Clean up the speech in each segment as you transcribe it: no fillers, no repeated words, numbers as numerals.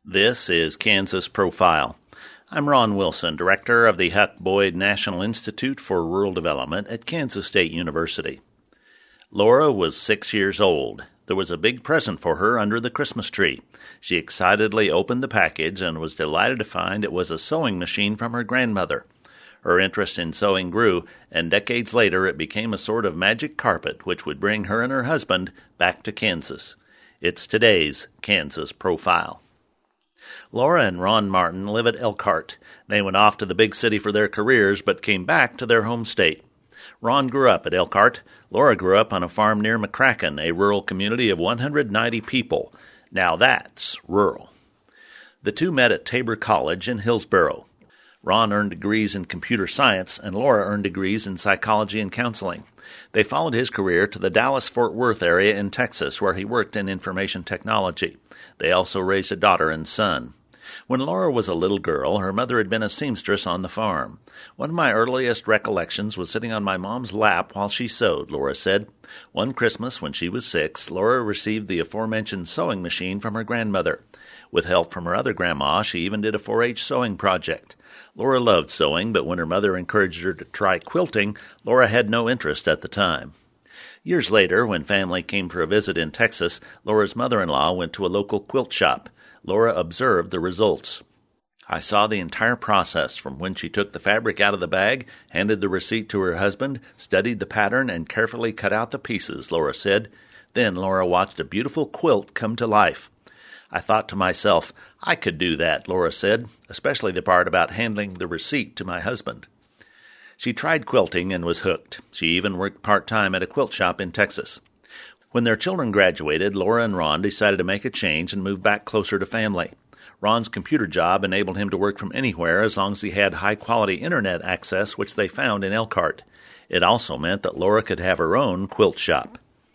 This is Kansas Profile. I'm Ron Wilson, director of the Huck Boyd National Institute for Rural Development at Kansas State University. Laura was 6 years old. There was a big present for her under the Christmas tree. She excitedly opened the package and was delighted to find it was a sewing machine from her grandmother. Her interest in sewing grew, and decades later it became a sort of magic carpet which would bring her and her husband back to Kansas. It's today's Kansas Profile. Laura and Ron Martin live at Elkhart. They went off to the big city for their careers, but came back to their home state. Ron grew up at Elkhart. Laura grew up on a farm near McCracken, a rural community of 190 people. Now that's rural. The two met at Tabor College in Hillsboro. Ron earned degrees in computer science, and Laura earned degrees in psychology and counseling. They followed his career to the Dallas-Fort Worth area in Texas, where he worked in information technology. They also raised a daughter and son. When Laura was a little girl, her mother had been a seamstress on the farm. One of my earliest recollections was sitting on my mom's lap while she sewed, Laura said. One Christmas, when she was 6, Laura received the aforementioned sewing machine from her grandmother. With help from her other grandma, she even did a 4-H sewing project. Laura loved sewing, but when her mother encouraged her to try quilting, Laura had no interest at the time. Years later, when family came for a visit in Texas, Laura's mother-in-law went to a local quilt shop. Laura observed the results. I saw the entire process from when she took the fabric out of the bag, handed the receipt to her husband, studied the pattern, and carefully cut out the pieces, Laura said. Then Laura watched a beautiful quilt come to life. I thought to myself, I could do that, Laura said, especially the part about handing the receipt to my husband. She tried quilting and was hooked. She even worked part-time at a quilt shop in Texas. When their children graduated, Laura and Ron decided to make a change and move back closer to family. Ron's computer job enabled him to work from anywhere as long as he had high-quality internet access, which they found in Elkhart. It also meant that Laura could have her own quilt shop.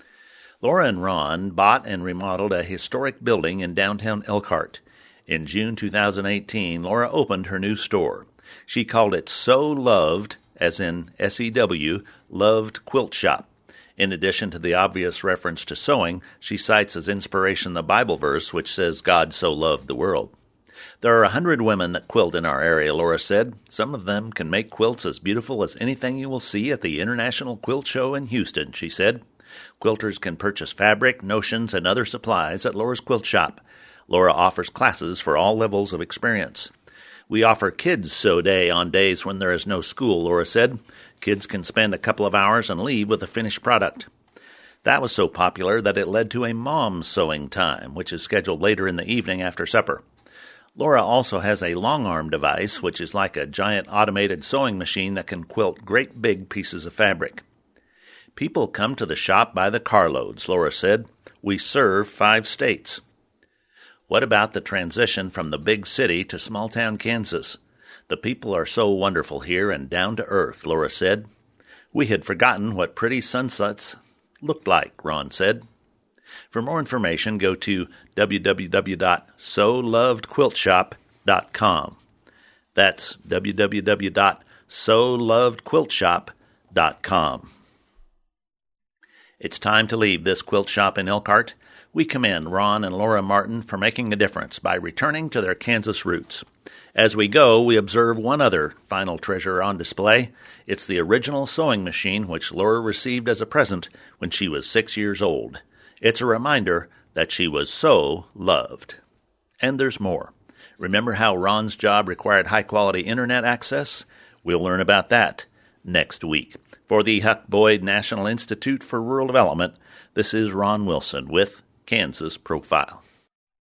Laura and Ron bought and remodeled a historic building in downtown Elkhart. In June 2018, Laura opened her new store. She called it So Loved, as in S-E-W, Loved Quilt Shop. In addition to the obvious reference to sewing, she cites as inspiration the Bible verse which says God so loved the world. There are 100 women that quilt in our area, Laura said. Some of them can make quilts as beautiful as anything you will see at the International Quilt Show in Houston, she said. Quilters can purchase fabric, notions, and other supplies at Laura's Quilt Shop. Laura offers classes for all levels of experience. We offer Kids Sew Day on days when there is no school, Laura said. Kids can spend a couple of hours and leave with a finished product. That was so popular that it led to a Mom's Sewing Time, which is scheduled later in the evening after supper. Laura also has a long-arm device, which is like a giant automated sewing machine that can quilt great big pieces of fabric. People come to the shop by the carloads, Laura said. We serve 5 states. What about the transition from the big city to small-town Kansas? The people are so wonderful here and down to earth, Laura said. We had forgotten what pretty sunsets looked like, Ron said. For more information, go to www.solovedquiltshop.com. That's www.solovedquiltshop.com. It's time to leave this quilt shop in Elkhart. We commend Ron and Laura Martin for making a difference by returning to their Kansas roots. As we go, we observe one other final treasure on display. It's the original sewing machine which Laura received as a present when she was 6 years old. It's a reminder that she was so loved. And there's more. Remember how Ron's job required high-quality internet access? We'll learn about that next week. For the Huck Boyd National Institute for Rural Development, this is Ron Wilson with Kansas Profile.